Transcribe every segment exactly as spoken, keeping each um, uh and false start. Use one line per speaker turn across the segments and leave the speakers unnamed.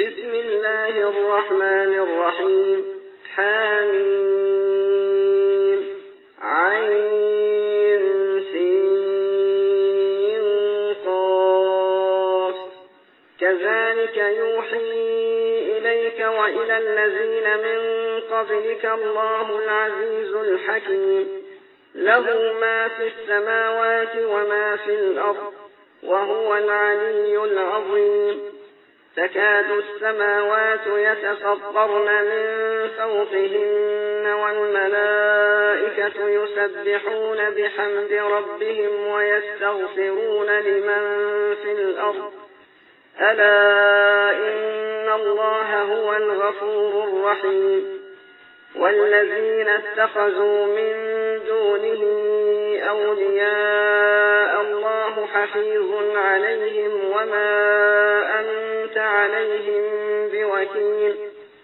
بسم الله الرحمن الرحيم. حميم عين سين قاف. كذلك يوحي إليك وإلى الذين من قبلك الله العزيز الحكيم. له ما في السماوات وما في الأرض وهو العلي العظيم. تكاد السماوات يتفطرن من فوقهن والملائكة يسبحون بحمد ربهم ويستغفرون لمن في الأرض ألا إن الله هو الغفور الرحيم. والذين اتخذوا من دونه أولياء الله حفيظ عليهم وما أنت عليهم بوكيل.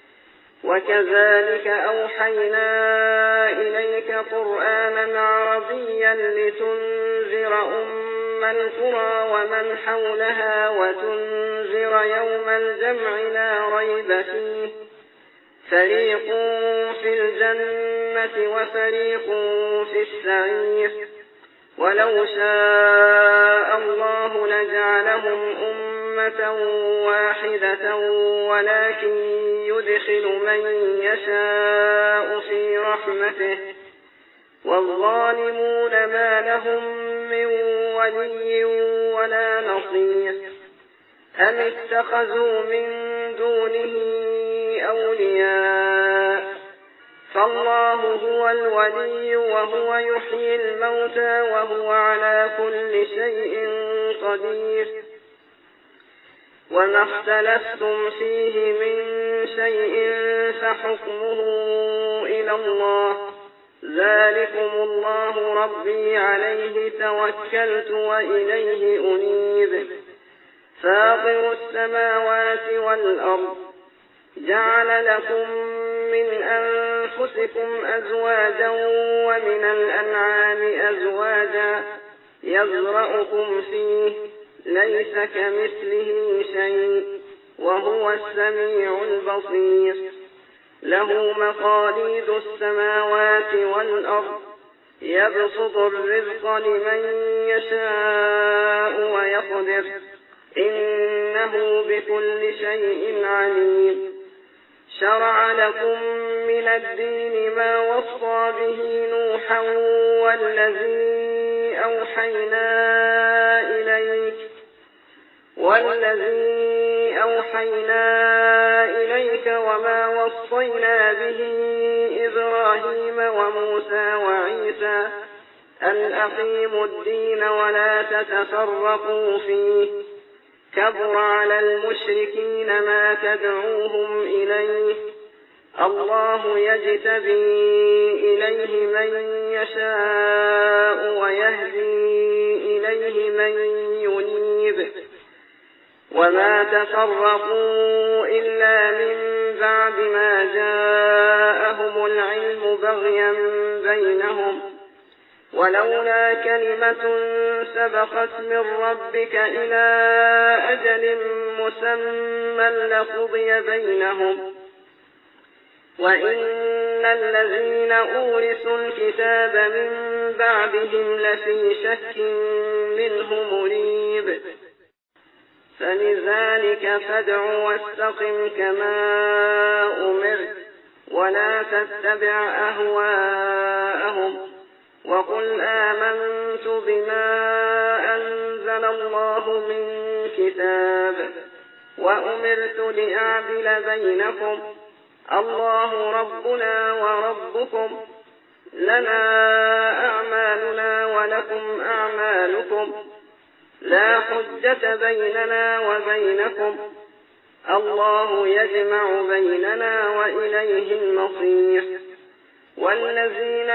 وكذلك أوحينا إليك قرآنا عربيا لتنذر أم القرى ومن حولها وتنذر يوم الجمع لا ريب فيه. فريق في الجنة وفريق في السعير. ولو شاء الله لجعلهم أمة واحدة ولكن يدخل من يشاء في رحمته. والظالمون ما لهم من ولي ولا نصير. أم اتخذوا من دونه أولياء فالله هو الولي وهو يحيي الموتى وهو على كل شيء قدير. وما اختلفتم فيه من شيء فحكمه إلى الله. ذلكم الله ربي عليه توكلت وإليه أنيب. فاطر السماوات والأرض جعل لكم من أنفسكم أزواجا ومن الأنعام أزواجا يزرعكم فيه ليس كمثله شيء وهو السميع البصير. له مقاليد السماوات والأرض يبسط الرزق لمن يشاء ويقدر إنه بكل شيء عليم. شرع لكم من الدين ما وصى به نوحا والذي أوحينا إليك والذي أوحينا إليك وما وصينا به إبراهيم وموسى وعيسى أن أقيموا الدين ولا تتفرقوا فيه. كبر على المشركين ما تدعوهم إليه. الله يجتبي إليه من يشاء ويهدي إليه من ينيب. وما تفرقوا إلا من بعد ما جاءهم العلم بغيا بينهم. ولولا كلمة سبقت من ربك إلى أجل مسمى لقضي بينهم. وإن الذين أورثوا الكتاب من بعدهم لفي شك منه مريب. فلذلك فادع واستقم كما أمرت ولا تتبع أهواءهم. وقل آمنت بما أنزل الله من كتاب وأمرت لأعدل بينكم الله ربنا وربكم لنا أعمالنا ولكم أعمالكم لا حجة بيننا وبينكم الله يجمع بيننا وإليه المصير. والذين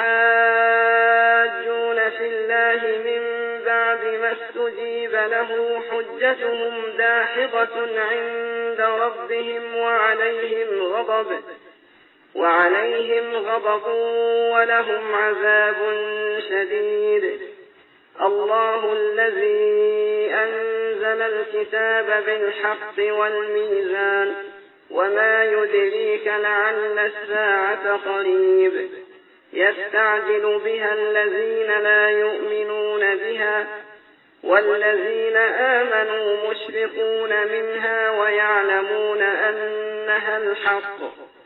يحاجون في الله من بعد ما استجيب له حجتهم داحضة عند ربهم وعليهم غضب وعليهم غضب ولهم عذاب شديد. الله الذي أنزل أنزل الكتاب بالحق والميزان وما يدريك لعل الساعة قريب يستعجل بها الذين لا يؤمنون بها والذين آمنوا مشفقون منها ويعلمون أنها الحق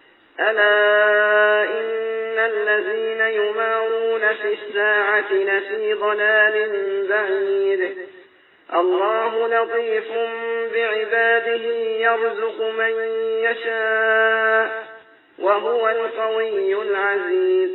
ألا إن الذين يمارون في الساعة لفي ضلال بعيد الله لطيف بعباده يرزق من يشاء وهو القوي العزيز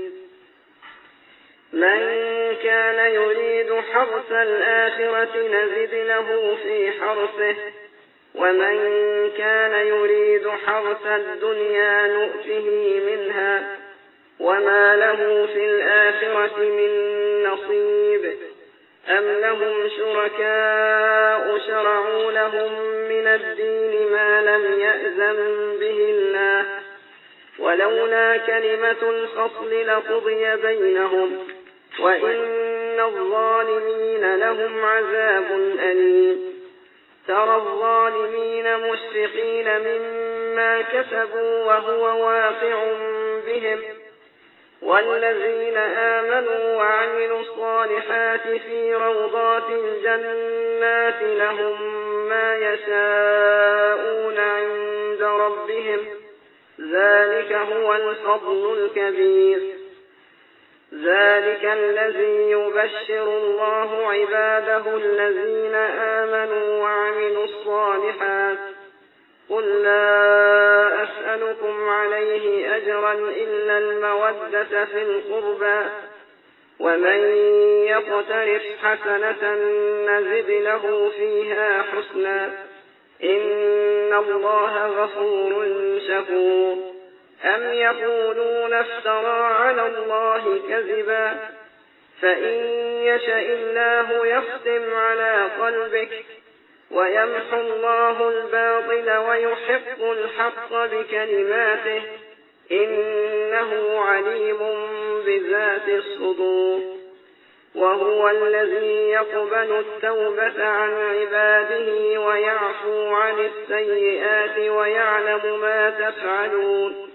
من كان يريد حرث الآخرة نزد له في حرثه ومن كان يريد حرث الدنيا نؤته منها وما له في الآخرة من نصيب أم لهم شركاء شرعوا لهم من الدين ما لم يأذن به الله ولولا كلمة الفصل لقضي بينهم وإن الظالمين لهم عذاب أليم ترى الظالمين مشفقين مما كسبوا وهو واقع بهم والذين آمنوا وعملوا الصالحات في روضات الجنات لهم ما يشاءون عند ربهم ذلك هو الفضل الكبير ذلك الذي يبشر الله عباده الذين آمنوا وعملوا الصالحات قل لا أسألكم عليه أجرا إلا المودة في القربى ومن يقترف حسنة نزد له فيها حسنا إن الله غفور شكور أم يقولون افترى على الله كذبا فإن يشاء الله يختم على قلبك ويمحو الله الباطل ويحق الحق بكلماته إنه عليم بذات الصدور وهو الذي يقبل التوبة عن عباده ويعفو عن السيئات ويعلم ما تفعلون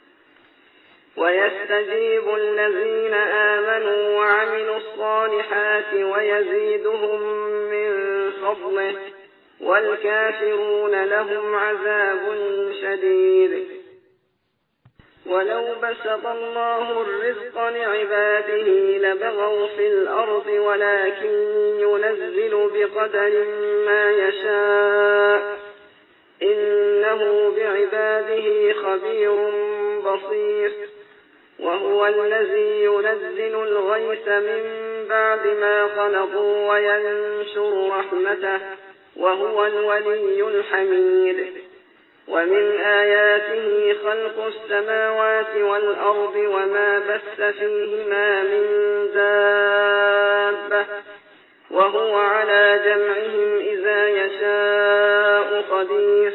ويستجيب الذين آمنوا وعملوا الصالحات ويزيدهم من فضله والكافرون لهم عذاب شديد ولو بسط الله الرزق لعباده لبغوا في الأرض ولكن ينزل بقدر ما يشاء إنه بعباده خبير بصير وهو الذي ينزل الغيث من بعد ما قنطوا وينشر رحمته وهو الولي الحميد ومن آياته خلق السماوات والأرض وما بث فيهما من دابة وهو على جمعهم إذا يشاء قدير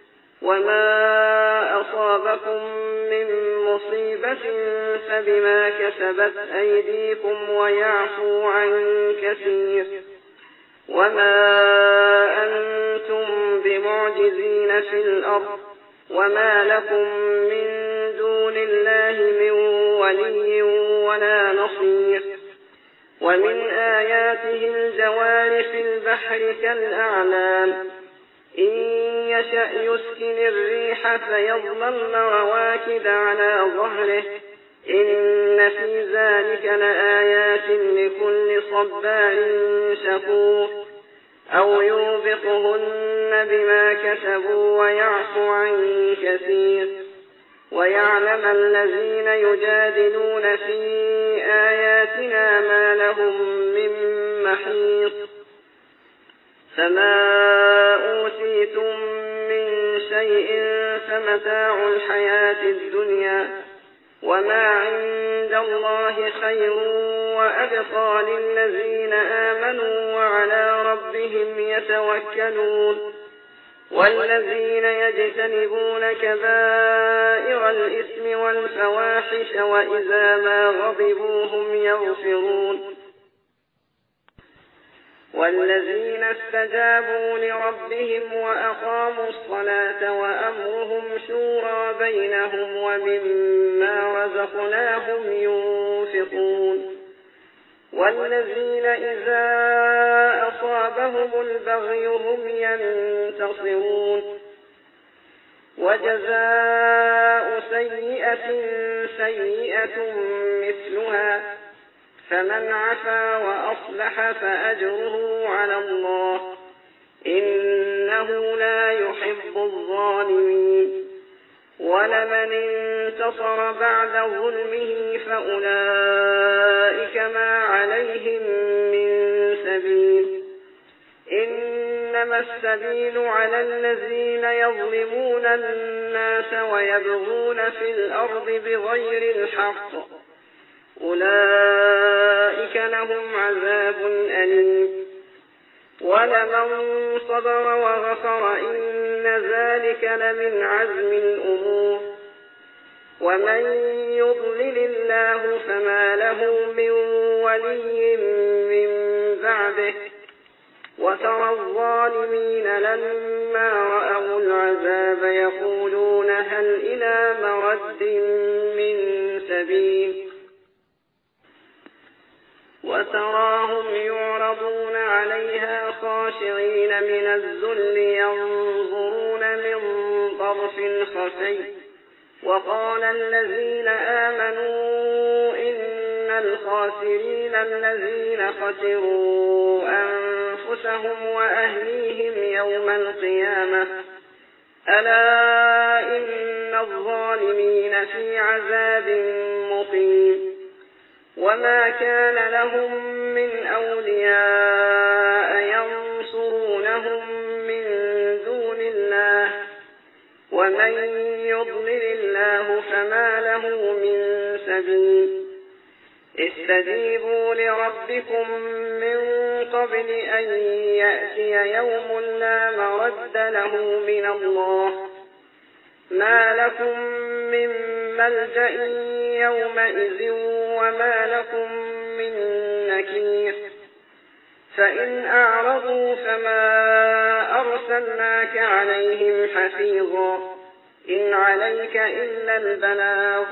وما أصابكم من مصيبة فبما كسبت أيديكم ويعفو عن كثير وما أنتم بمعجزين في الأرض وما لكم من دون الله من ولي ولا نصير ومن آياته الجوار في البحر كالأعلام إن يشأ يسكن الريح فيظللن رواكد على ظهره إن في ذلك لآيات لكل صبار شكور أو يوبقهن بما كسبوا ويعفو عن كثير ويعلم الذين يجادلون في آياتنا ما لهم من محيص فما أوتيتم من شيء فمتاع الحياة الدنيا وما عند الله خير وأبقى للذين آمنوا وعلى ربهم يتوكلون والذين يجتنبون كبائر الإثم والفواحش وإذا ما غضبوا هم يغفرون والذين استجابوا لربهم وأقاموا الصلاة وأمرهم شورى بينهم ومما رزقناهم ينفقون والذين إذا أصابهم البغي هم ينتصرون وجزاء سيئة سيئة مثلها فمن عفا وأصلح فأجره على الله إنه لا يحب الظالمين ولمن انتصر بعد ظلمه فأولئك ما عليهم من سبيل إنما السبيل على الذين يظلمون الناس ويبغون في الأرض بغير الحق أولئك لهم عذاب أليم ولمن صبر وغفر إن ذلك لمن عزم الأمور ومن يضلل الله فما له من ولي من بعده وترى الظالمين لما رأوا العذاب يقولون هل إلى مرد من سبيل وتراهم يعرضون عليها خاشعين من الذل ينظرون من طرف خفي وقال الذين آمنوا إن الخاسرين الذين خسروا أنفسهم وأهليهم يوم القيامة ألا إن الظالمين في عذاب مقيم وما كان لهم من أولياء ينصرونهم من دون الله ومن يضلل الله فما له من سبيل استجيبوا لربكم من قبل أن يأتي يوم لا مرد له من الله ما لكم من ملجأ يومئذ وما لكم من نكير فإن أعرضوا فما أرسلناك عليهم حفيظا إن عليك إلا البلاغ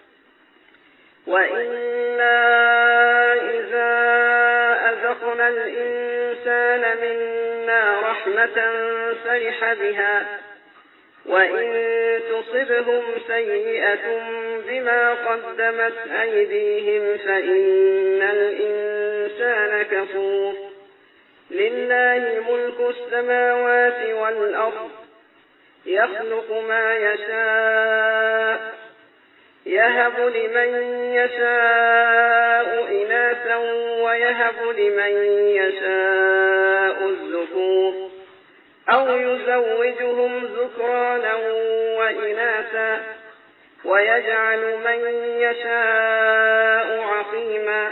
وإنا إذا أذقنا الإنسان منا رحمة فرح بها وإن تصبهم سيئة بما قدمت أيديهم فإن الإنسان كفور لله ملك السماوات والأرض يخلق ما يشاء يهب لمن يشاء إناثا ويهب لمن يشاء الذكور أو يزوجهم ذكرانا وإناثا ويجعل من يشاء عقيما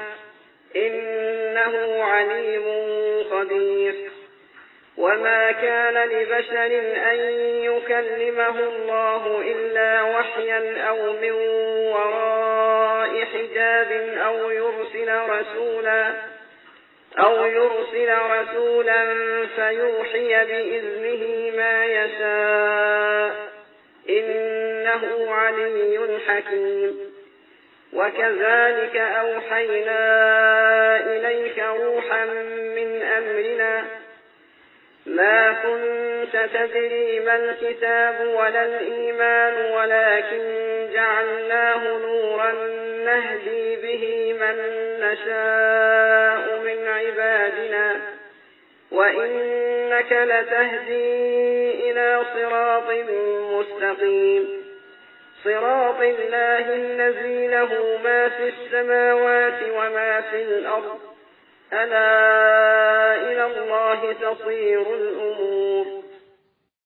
إنه عليم خبير وما كان لبشر أن يكلمه الله إلا وحيا أو من وراء حجاب أو يرسل رسولا أو يرسل رسولا فيوحي بإذنه ما يشاء إنه علي حكيم وكذلك أوحينا إليك روحا من أمرنا ما كنت تدري ما الكتاب ولا الإيمان ولكن جعلناه نورا نهدي به من نشاء من عبادنا وإنك لتهدي إلى صراط مستقيم صراط الله الذي له ما في السماوات وما في الأرض ألا إلى الله تصير الأمور